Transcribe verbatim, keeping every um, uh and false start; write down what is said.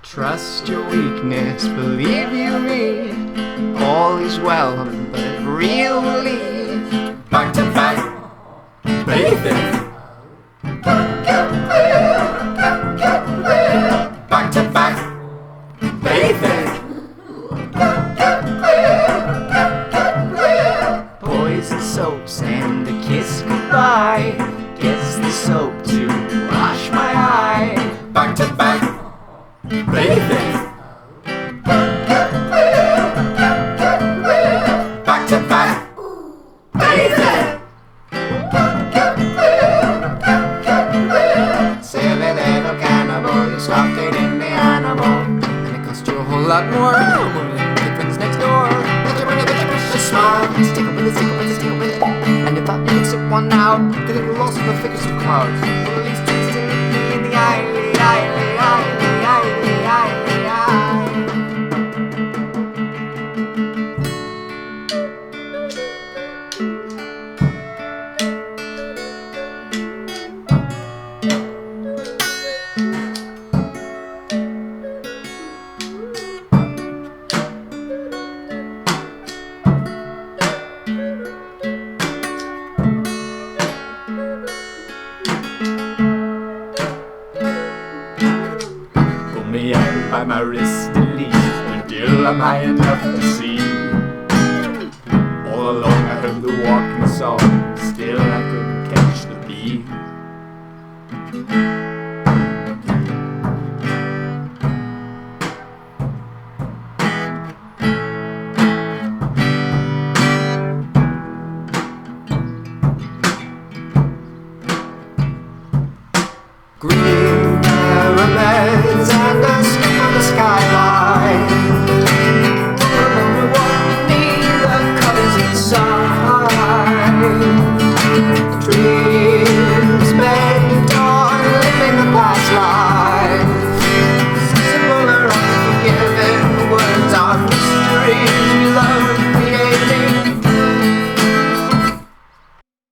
Trust your weakness, believe you me. All is well, but really, Back to back, bathing. Back to back, bathing. poison soaps and a kiss goodbye. Guess the soap to wash my eye. Back to back, bathing. Back to back, bathing. Silly little cannibal, you stopped dating the animal, and it cost you a whole lot more. More than the friends next door. But you really get your precious smile. Stick with it, stick with it, stick with it. And you thought you could sit one out, cause it lost in the thickest of clouds. Well, at least you still look me in the eye, the eye, the eye, the eye, the eye, the eye. Pull me out by my wrist and lead until I'm high enough to see. All along I heard the walking song, still I couldn't catch the beat. Green caramels and